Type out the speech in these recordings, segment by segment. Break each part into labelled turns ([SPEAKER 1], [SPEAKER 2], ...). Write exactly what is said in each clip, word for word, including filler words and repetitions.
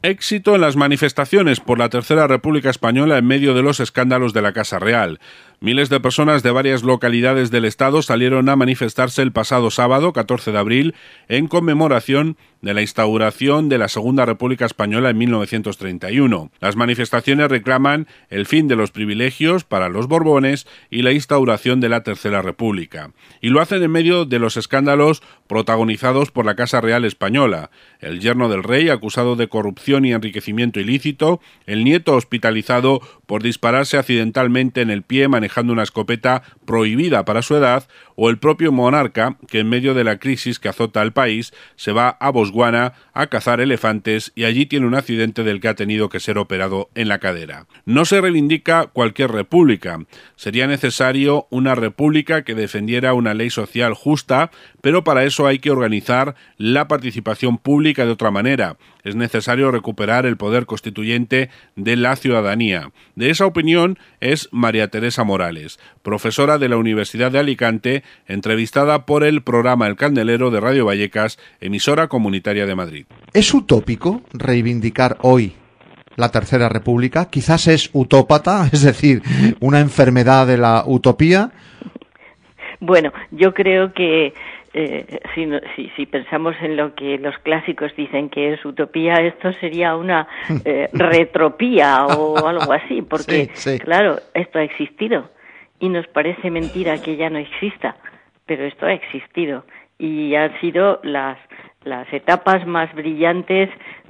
[SPEAKER 1] Éxito en las manifestaciones por la Tercera República Española en medio de los escándalos de la Casa Real. Miles de personas de varias localidades del Estado salieron a manifestarse el pasado sábado, catorce de abril, en conmemoración de la instauración de la Segunda República Española en mil novecientos treinta y uno. Las manifestaciones reclaman el fin de los privilegios para los Borbones y la instauración de la Tercera República. Y lo hacen en medio de los escándalos protagonizados por la Casa Real Española. El yerno del rey, acusado de corrupción y enriquecimiento ilícito, el nieto hospitalizado por dispararse accidentalmente en el pie manejando una escopeta prohibida para su edad, o el propio monarca, que en medio de la crisis que azota al país, se va a Botswana a cazar elefantes y allí tiene un accidente del que ha tenido que ser operado en la cadera. No se reivindica cualquier república. Sería necesario una república que defendiera una ley social justa, pero para eso hay que organizar la participación pública de otra manera. Es necesario recuperar el poder constituyente de la ciudadanía. De esa opinión es María Teresa Morales, profesora de la Universidad de Alicante, entrevistada por el programa El Candelero de Radio Vallecas, emisora comunitaria de Madrid.
[SPEAKER 2] ¿Es utópico reivindicar hoy la Tercera República? Quizás es utópata, es decir, una enfermedad de la utopía.
[SPEAKER 3] Bueno, yo creo que Eh, si, si, si pensamos en lo que los clásicos dicen que es utopía, esto sería una eh, retropía o algo así, porque, sí, sí. claro, esto ha existido y nos parece mentira que ya no exista, pero esto ha existido y han sido las las etapas más brillantes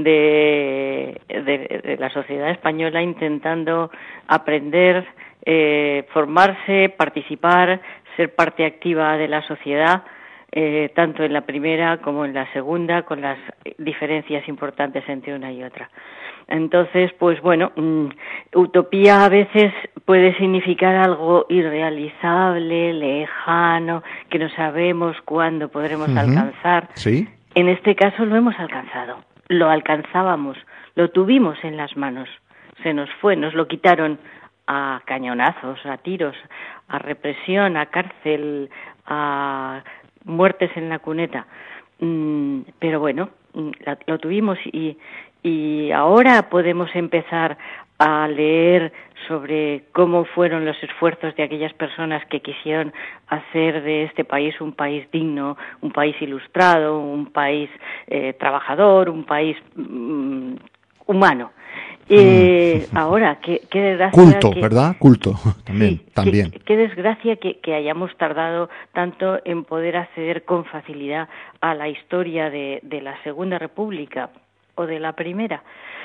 [SPEAKER 3] de, de, de la sociedad española intentando aprender, eh, formarse, participar, ser parte activa de la sociedad, Eh, tanto en la primera como en la segunda, con las diferencias importantes entre una y otra. Entonces, pues bueno, mmm, utopía a veces puede significar algo irrealizable, lejano, que no sabemos cuándo podremos uh-huh. alcanzar.
[SPEAKER 2] ¿Sí?
[SPEAKER 3] En este caso lo hemos alcanzado, lo alcanzábamos, lo tuvimos en las manos, se nos fue, nos lo quitaron a cañonazos, a tiros, a represión, a cárcel, a muertes en la cuneta, mm, pero bueno, la, lo tuvimos y, y ahora podemos empezar a leer sobre cómo fueron los esfuerzos de aquellas personas que quisieron hacer de este país un país digno, un país ilustrado, un país eh, trabajador, un país mm, humano. Eh, ahora, qué, qué desgracia...
[SPEAKER 2] Culto,
[SPEAKER 3] que,
[SPEAKER 2] ¿verdad? Culto, también.
[SPEAKER 3] Sí,
[SPEAKER 2] también.
[SPEAKER 3] Qué, qué desgracia que, que hayamos tardado tanto en poder acceder con facilidad a la historia de, de la Segunda República o de la Primera.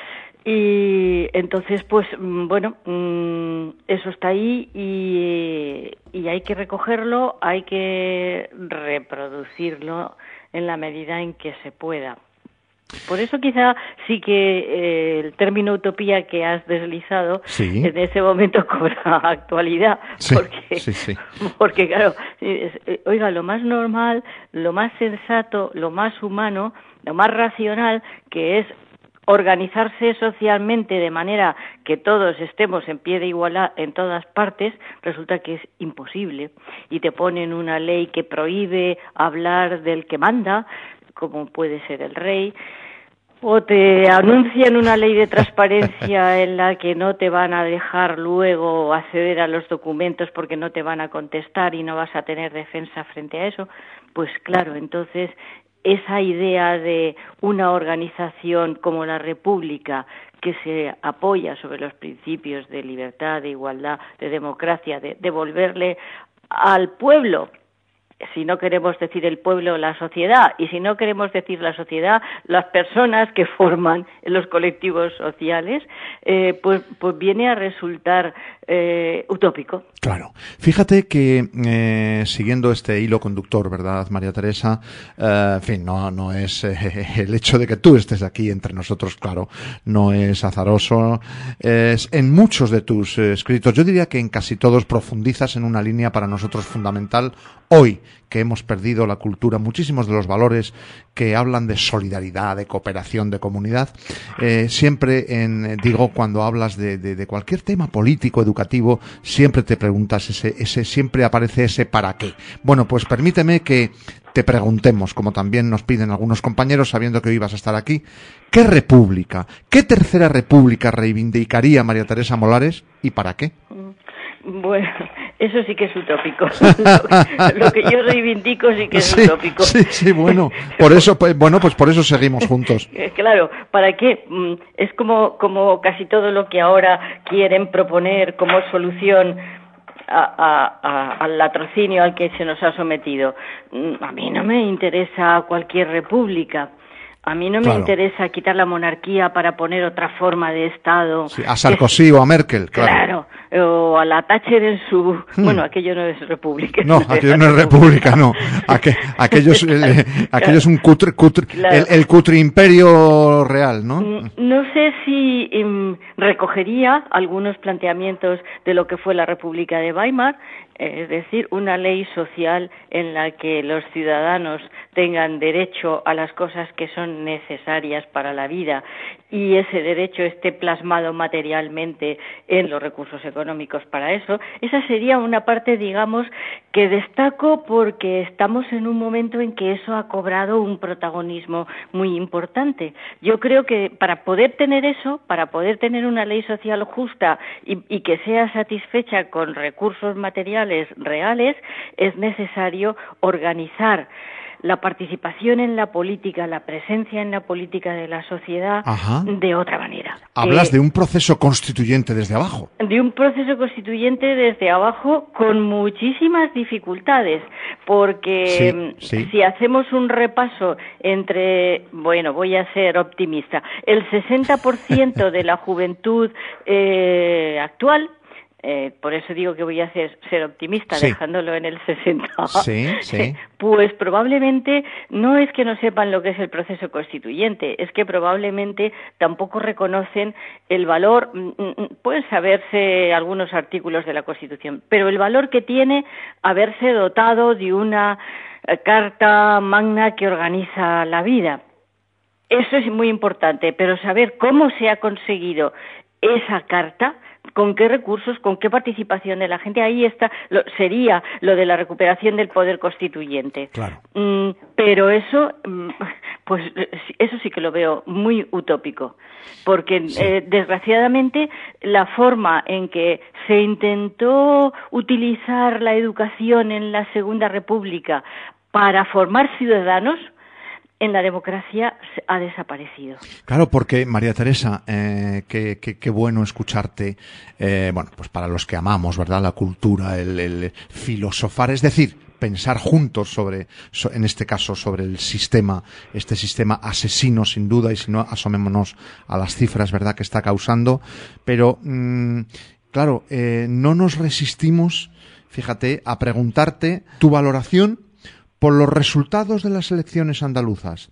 [SPEAKER 3] Y entonces, pues, bueno, eso está ahí y, y hay que recogerlo, hay que reproducirlo en la medida en que se pueda. Por eso quizá sí que eh, el término utopía que has deslizado
[SPEAKER 2] sí.
[SPEAKER 3] en ese momento cobra actualidad,
[SPEAKER 2] sí,
[SPEAKER 3] porque,
[SPEAKER 2] sí, sí.
[SPEAKER 3] porque claro, es, eh, oiga, lo más normal, lo más sensato, lo más humano, lo más racional, que es organizarse socialmente de manera que todos estemos en pie de igualdad en todas partes, resulta que es imposible. Y te ponen una ley que prohíbe hablar del que manda, como puede ser el rey, o te anuncian una ley de transparencia en la que no te van a dejar luego acceder a los documentos porque no te van a contestar y no vas a tener defensa frente a eso, pues claro, entonces esa idea de una organización como la República que se apoya sobre los principios de libertad, de igualdad, de democracia, de devolverle al pueblo, si no queremos decir el pueblo, la sociedad, y si no queremos decir la sociedad, las personas que forman los colectivos sociales, eh, pues, pues viene a resultar eh, utópico.
[SPEAKER 2] Claro. Fíjate que, eh, siguiendo este hilo conductor, ¿verdad, María Teresa? Eh, en fin, no, no es eh, el hecho de que tú estés aquí entre nosotros, claro, no es azaroso. Es en muchos de tus eh, escritos, yo diría que en casi todos profundizas en una línea para nosotros fundamental hoy, que hemos perdido la cultura, muchísimos de los valores que hablan de solidaridad, de cooperación, de comunidad. Eh, siempre, en, digo, cuando hablas de, de, de cualquier tema político, educativo, siempre te preguntas, ese, ese, siempre aparece ese para qué. Bueno, pues permíteme que te preguntemos, como también nos piden algunos compañeros, sabiendo que hoy vas a estar aquí, ¿qué república, qué tercera república reivindicaría María Teresa Molares y para qué?
[SPEAKER 3] Bueno, eso sí que es utópico. lo, lo que yo reivindico sí que es
[SPEAKER 2] sí,
[SPEAKER 3] utópico.
[SPEAKER 2] Sí, sí, bueno, por eso, pues, bueno, pues por eso seguimos juntos.
[SPEAKER 3] Claro, ¿para qué? Es como, como casi todo lo que ahora quieren proponer como solución A, a, a, al latrocinio al que se nos ha sometido. A mí no me interesa cualquier república. A mí no me claro. interesa quitar la monarquía para poner otra forma de Estado.
[SPEAKER 2] Sí, a Sarkozy es, o a Merkel, claro.
[SPEAKER 3] Claro, o a la Thatcher en su... Hmm. Bueno, aquello no es república.
[SPEAKER 2] No, aquello no es república, no. Aqu aquello es, eh, aquello es un cutre, cutre claro. el, el cutre imperio real, ¿no?
[SPEAKER 3] No sé si um, recogería algunos planteamientos de lo que fue la República de Weimar, es decir, una ley social en la que los ciudadanos tengan derecho a las cosas que son necesarias para la vida y ese derecho esté plasmado materialmente en los recursos económicos para eso. Esa sería una parte, digamos, que destaco porque estamos en un momento en que eso ha cobrado un protagonismo muy importante. Yo creo que para poder tener eso, para poder tener una ley social justa y, y que sea satisfecha con recursos materiales reales, es necesario organizar la participación en la política, la presencia en la política de la sociedad Ajá. de otra manera.
[SPEAKER 2] Hablas
[SPEAKER 3] eh,
[SPEAKER 2] de un proceso constituyente desde abajo.
[SPEAKER 3] De un proceso constituyente desde abajo con muchísimas dificultades, porque sí, sí. si hacemos un repaso entre, bueno, voy a ser optimista, el sesenta por ciento de la juventud eh, actual, Eh, por eso digo que voy a hacer, ser optimista, sí. dejándolo en el sesenta.
[SPEAKER 2] Sí, sí.
[SPEAKER 3] Pues probablemente no es que no sepan lo que es el proceso constituyente, es que probablemente tampoco reconocen el valor, pueden saberse algunos artículos de la Constitución, pero el valor que tiene haberse dotado de una carta magna que organiza la vida. Eso es muy importante, pero saber cómo se ha conseguido esa carta, con qué recursos, con qué participación de la gente, ahí está, lo, sería lo de la recuperación del poder constituyente.
[SPEAKER 2] Claro.
[SPEAKER 3] Mm, pero eso, pues eso sí que lo veo muy utópico, porque sí. eh, desgraciadamente la forma en que se intentó utilizar la educación en la Segunda República para formar ciudadanos, en la democracia ha desaparecido.
[SPEAKER 2] Claro, porque María Teresa, eh, qué, qué, qué bueno escucharte, eh, bueno, pues para los que amamos, ¿verdad?, la cultura, el, el filosofar, es decir, pensar juntos sobre, so, en este caso, sobre el sistema, este sistema asesino sin duda, y si no, asomémonos a las cifras, ¿verdad?, que está causando, pero, mmm, claro, eh, no nos resistimos, fíjate, a preguntarte tu valoración por los resultados de las elecciones andaluzas.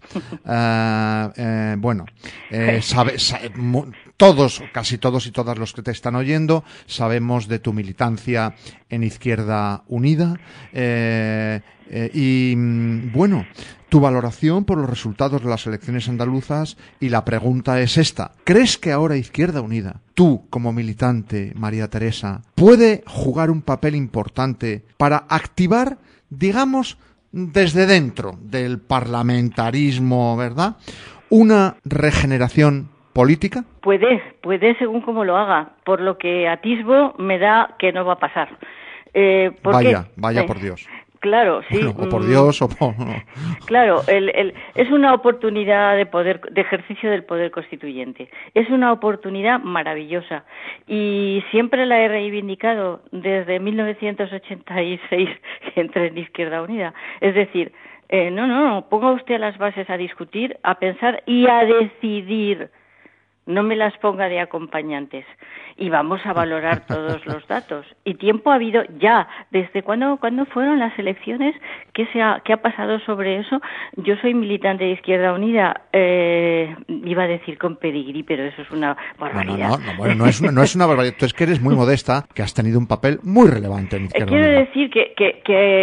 [SPEAKER 2] Uh, eh, bueno, eh, sabe, sabe, todos, casi todos y todas los que te están oyendo, sabemos de tu militancia en Izquierda Unida. Eh, eh, y, bueno, tu valoración por los resultados de las elecciones andaluzas, y la pregunta es esta. ¿Crees que ahora Izquierda Unida, tú como militante, María Teresa, puede jugar un papel importante para activar, digamos, desde dentro del parlamentarismo, ¿verdad?, una regeneración política?
[SPEAKER 3] Puede, puede según como lo haga. Por lo que atisbo me da que no va a pasar. Eh, ¿por
[SPEAKER 2] vaya,
[SPEAKER 3] qué?
[SPEAKER 2] vaya
[SPEAKER 3] eh,
[SPEAKER 2] por Dios.
[SPEAKER 3] Claro, sí.
[SPEAKER 2] Bueno, o por Dios o por... No.
[SPEAKER 3] Claro, el, el, es una oportunidad de poder, de ejercicio del poder constituyente. Es una oportunidad maravillosa y siempre la he reivindicado desde mil novecientos ochenta y seis que entré en Izquierda Unida. Es decir, eh, no, no, no, ponga usted las bases a discutir, a pensar y a decidir. No me las ponga de acompañantes y vamos a valorar todos los datos. Y tiempo ha habido ya. ¿Desde cuándo, cuándo fueron las elecciones? ¿Qué, se ha, ¿Qué ha pasado sobre eso? Yo soy militante de Izquierda Unida. Eh, iba a decir con pedigrí, pero eso es una barbaridad.
[SPEAKER 2] No, no, no, bueno, no, es una, no es una barbaridad. Tú es que eres muy modesta, que has tenido un papel muy relevante en Izquierda
[SPEAKER 3] Quiero
[SPEAKER 2] Unida.
[SPEAKER 3] decir que... que, que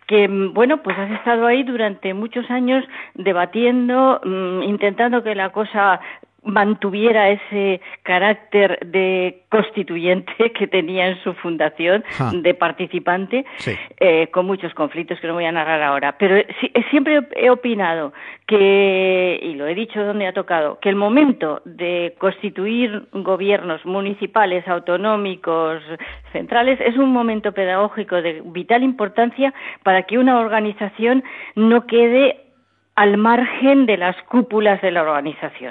[SPEAKER 3] que, bueno, pues has estado ahí durante muchos años debatiendo, mmm, intentando que la cosa mantuviera ese carácter de constituyente que tenía en su fundación, ja. de participante, sí. eh, con muchos conflictos que no voy a narrar ahora. Pero sí, siempre he opinado que, y lo he dicho donde ha tocado, que el momento de constituir gobiernos municipales, autonómicos, centrales, es un momento pedagógico de vital importancia para que una organización no quede al margen de las cúpulas de la organización.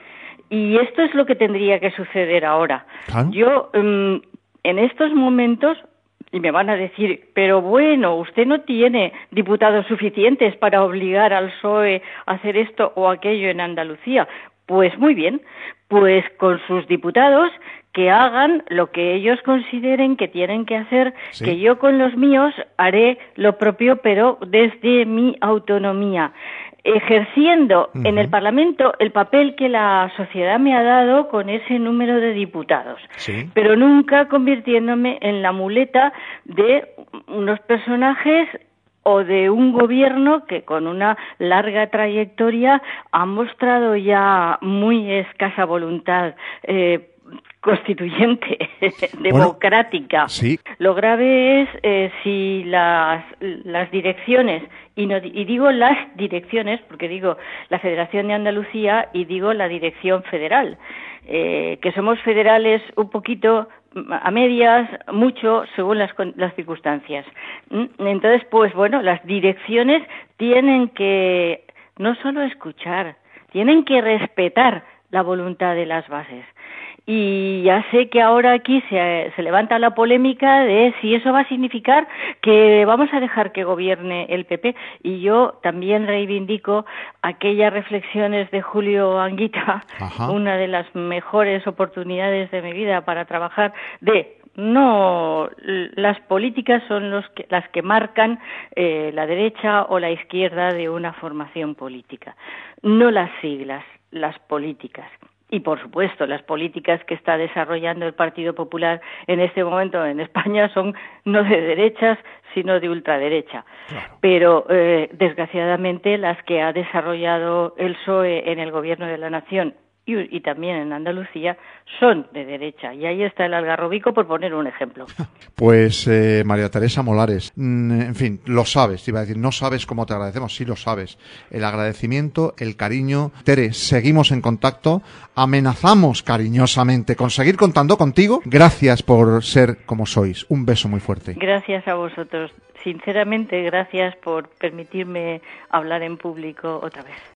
[SPEAKER 3] Y esto es lo que tendría que suceder ahora. ¿Ah? Yo, um, en estos momentos, y me van a decir, pero bueno, usted no tiene diputados suficientes para obligar al P S O E a hacer esto o aquello en Andalucía. Pues muy bien, pues con sus diputados que hagan lo que ellos consideren que tienen que hacer, sí. que yo con los míos haré lo propio, pero desde mi autonomía, ejerciendo uh-huh. en el Parlamento el papel que la sociedad me ha dado con ese número de diputados, sí. pero nunca convirtiéndome en la muleta de unos personajes o de un gobierno que con una larga trayectoria ha mostrado ya muy escasa voluntad eh, constituyente, democrática. Bueno, sí. Lo grave es eh, si las, las direcciones, y, no, y digo las direcciones, porque digo la Federación de Andalucía y digo la Dirección Federal, eh, que somos federales un poquito, a medias, mucho, según las, las circunstancias. Entonces, pues bueno, las direcciones tienen que no solo escuchar, tienen que respetar la voluntad de las bases. Y ya sé que ahora aquí se, se levanta la polémica de si eso va a significar que vamos a dejar que gobierne el P P. Y yo también reivindico aquellas reflexiones de Julio Anguita, Ajá. una de las mejores oportunidades de mi vida para trabajar, de no, las políticas son los que, las que marcan eh, la derecha o la izquierda de una formación política, no las siglas, las políticas. Y, por supuesto, las políticas que está desarrollando el Partido Popular en este momento en España son no de derechas, sino de ultraderecha. Claro. Pero, eh, desgraciadamente, las que ha desarrollado el P S O E en el Gobierno de la Nación y, y también en Andalucía son de derecha. Y ahí está el Algarrobico, por poner un ejemplo.
[SPEAKER 2] Pues, eh, María Teresa Molares, en fin, lo sabes, te iba a decir, no sabes cómo te agradecemos, sí lo sabes. El agradecimiento, el cariño. Tere, seguimos en contacto, amenazamos cariñosamente con seguir contando contigo. Gracias por ser como sois. Un beso muy fuerte.
[SPEAKER 3] Gracias a vosotros. Sinceramente, gracias por permitirme hablar en público otra vez.